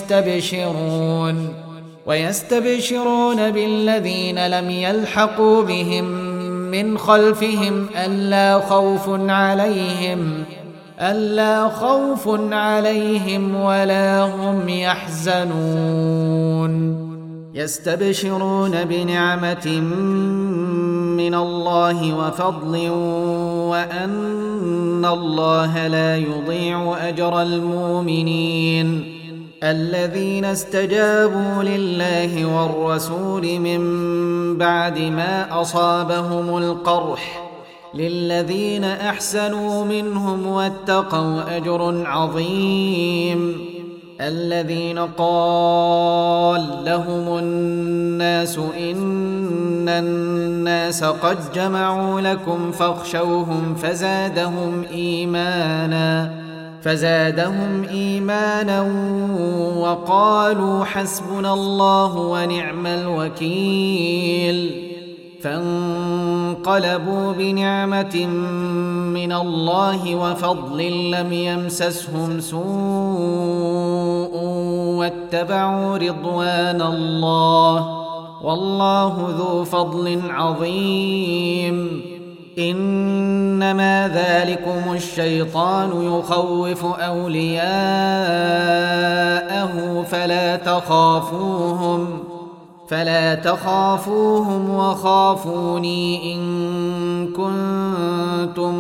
ويستبشرون بالذين لم يلحقوا بهم من خلفهم ألا خوف عليهم ولا هم يحزنون يستبشرون بنعمة من الله وفضل وأن الله لا يضيع أجر المؤمنين الذين استجابوا لله والرسول من بعد ما أصابهم القرح للذين أحسنوا منهم واتقوا أجر عظيم الذين قال لهم الناس إن الناس قد جمعوا لكم فاخشوهم فزادهم إيمانا وقالوا حسبنا الله ونعم الوكيل فانقلبوا بنعمة من الله وفضل لم يمسسهم سوء واتبعوا رضوان الله والله ذو فضل عظيم إنما ذلكم الشيطان يخوف أولياءه فلا تخافوهم وخافوني إن كنتم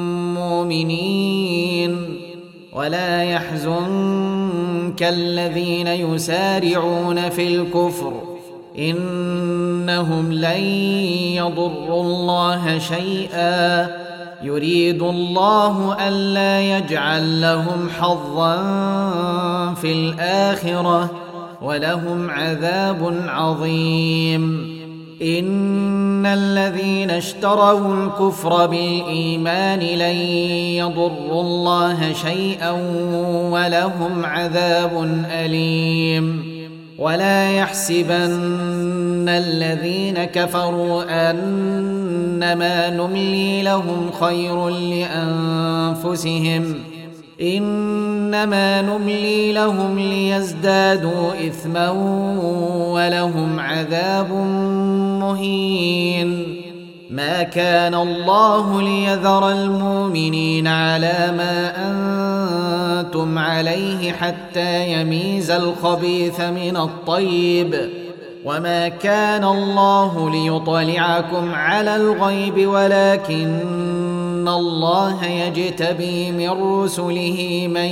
مؤمنين ولا يحزنك الذين يسارعون في الكفر إنهم لن يضروا الله شيئا يريد الله ألا يجعل لهم حظا في الآخرة ولهم عذاب عظيم. إن الذين اشتروا الكفر بالإيمان لن يضروا الله شيئا ولهم عذاب أليم. ولا يحسبن الذين كفروا أنما نملي لهم خير لأنفسهم إنما نملي لهم ليزدادوا إثما ولهم عذاب مهين. ما كان الله ليذر المؤمنين على ما أنتم عليه حتى يميز الخبيث من الطيب وما كان الله ليطلعكم على الغيب ولكن الله يجتبي من رسله من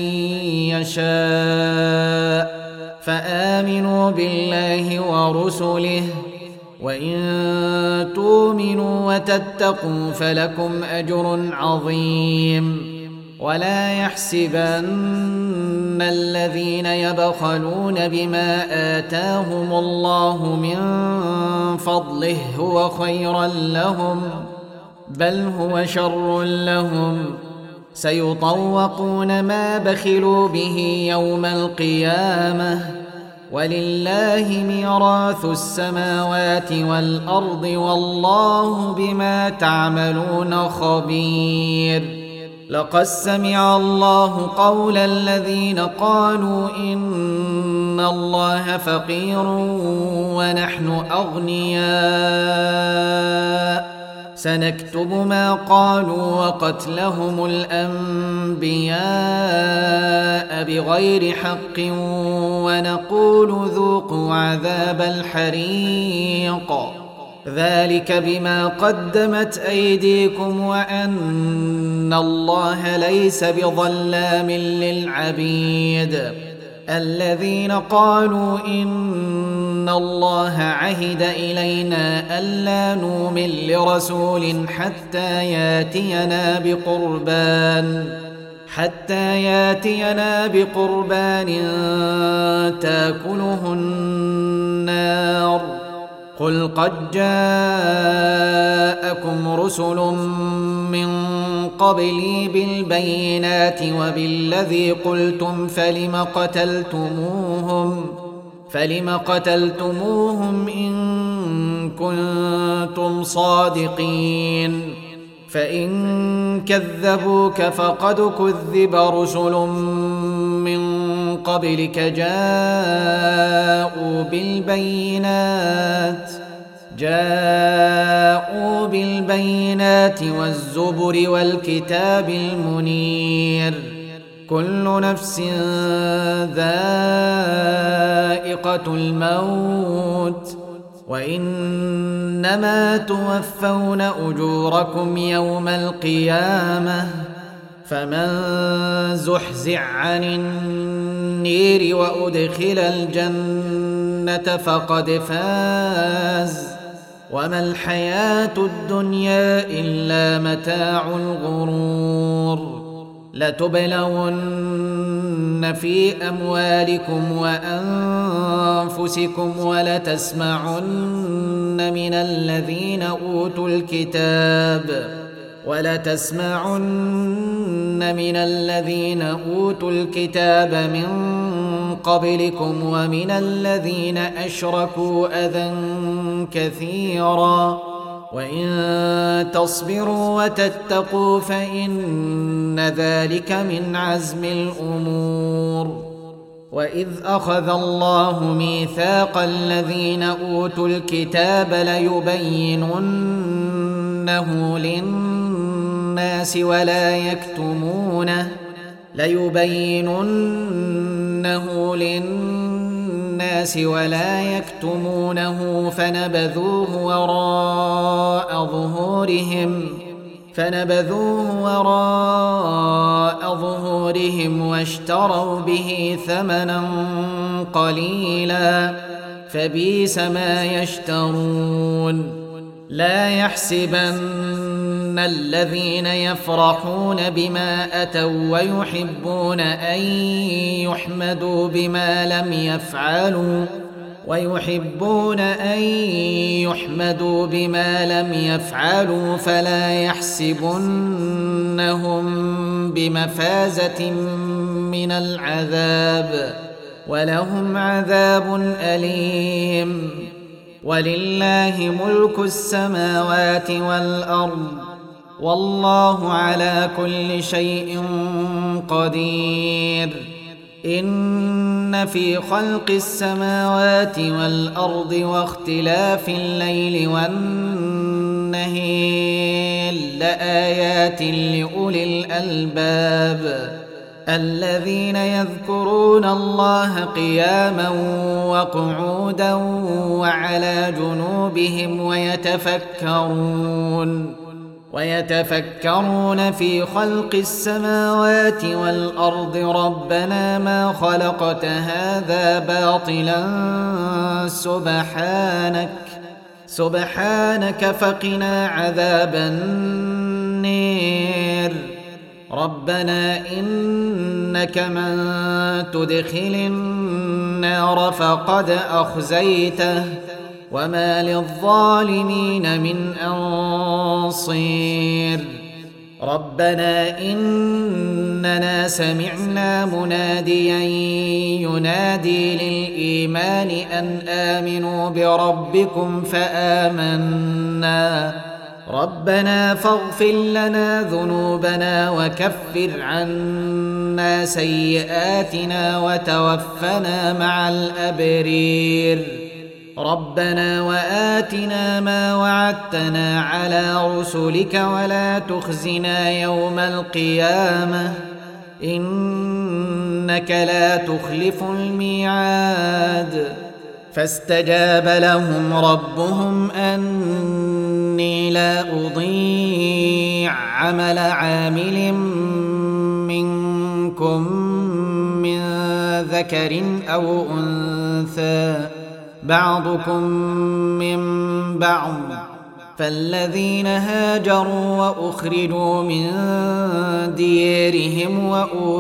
يشاء فآمنوا بالله ورسله وإن تؤمنوا وتتقوا فلكم أجر عظيم. ولا يحسبن الذين يبخلون بما آتاهم الله من فضله هو خيرا لهم بل هو شر لهم سيطوقون ما بخلوا به يوم القيامة ولله ميراث السماوات والأرض والله بما تعملون خبير. لقد سمع الله قول الذين قالوا إن الله فقير ونحن أغنياء سنكتب ما قالوا وقتلهم الأنبياء بغير حق ونقول ذوقوا عذاب الحريق ذلك بما قدمت أيديكم وأن الله ليس بظلام للعبيد. الذين قالوا إن الله عهد إلينا ألا نؤمن لرسول حتى ياتينا بقربان تأكله النار قل قد جاءكم رسل من قبلي بالبينات وبالذي قلتم فلم قتلتموهم إن كنتم صادقين. فإن كذبوك فقد كذب رسل من قبلك جاءوا بالبينات والزبر والكتاب المنير. كل نفس ذائقة الموت وإنما توفون أجوركم يوم القيامة فمن زحزح عن النير وأدخل الجنة فقد فاز وما الحياة الدنيا إلا متاع الغرور. لتبلون في أموالكم وأنفسكم ولتسمعن من الذين أوتوا الكتاب من قبلكم ومن الذين أشركوا أذى كثيرا وإن تصبروا وتتقوا فإن ذلك من عزم الأمور. وإذ أخذ الله ميثاق الذين أوتوا الكتاب ليبيننه للناس ولا يكتمونه فنبذوه وراء ظهورهم واشتروا به ثمنا قليلا فبئس ما يشترون لا يحسبن الذين يفرحون بما أتوا ويحبون أن يحمدوا بما لم يفعلوا فلا يحسبنهم بمفازة من العذاب ولهم عذاب أليم ولله ملك السماوات والأرض والله على كل شيء قدير إن في خلق السماوات والأرض واختلاف الليل والنهار لآيات لأولي الألباب الذين يذكرون الله قياما وقعودا وعلى جنوبهم ويتفكرون في خلق السماوات والأرض ربنا ما خلقت هذا باطلا سبحانك فقنا عذاب النار ربنا إنك من تدخل النار فقد أخزيته وما للظالمين من أنصير ربنا إننا سمعنا مناديا ينادي للإيمان أن آمنوا بربكم فآمنا ربنا فاغفر لنا ذنوبنا وكفر عنا سيئاتنا وتوفنا مع الأبرير ربنا وآتنا ما وعدتنا على رسلك ولا تخزنا يوم القيامة إنك لا تخلف الميعاد فاستجاب لهم ربهم أني لا أضيع عمل عامل منكم من ذكر أو أنثى بعضكم من بعض فالذين هاجروا وأخرجوا من ديارهم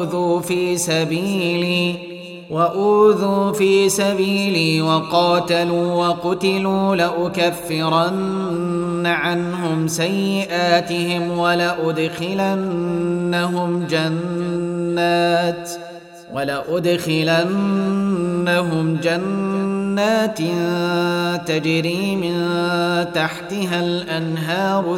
وأوذوا في سبيلي وقاتلوا وقتلوا لأكفرن عنهم سيئاتهم ولأدخلنهم جنات تجري من تحتها الأنهار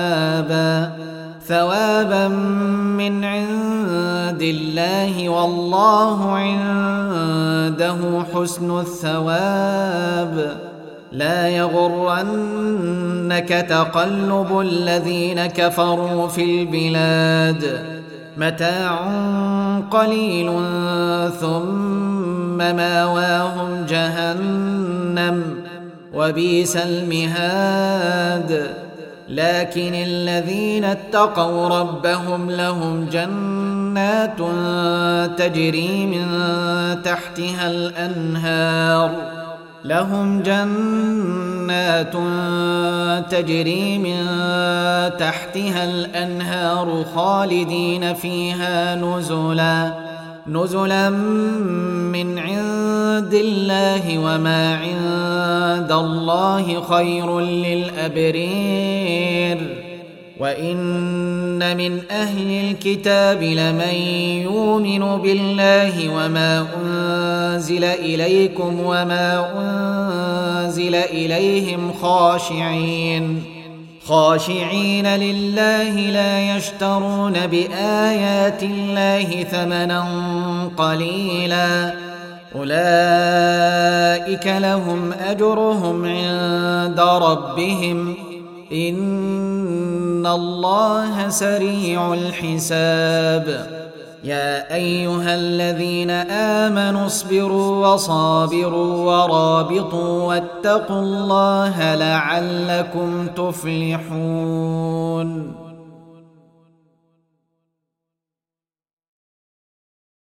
ثوابا من عند الله والله عنده حسن الثواب لا يغرنك تقلب الذين كفروا في البلاد متاع قليل ثم ماواهم جهنم وبئس المهاد لكن الذين اتقوا ربهم لهم جنات تجري من تحتها الأنهار خالدين فيها نزلا من عند الله وما عند الله خير للأبرير وإن من أهل الكتاب لمن يؤمن بالله وما أنزل إليكم وما أنزل إليهم خاشعين لله لا يشترون بآيات الله ثمنا قليلا أولئك لهم أجرهم عند ربهم إن الله سريع الحساب يا أيها الذين آمنوا اصبروا وصابروا ورابطوا واتقوا الله لعلكم تفلحون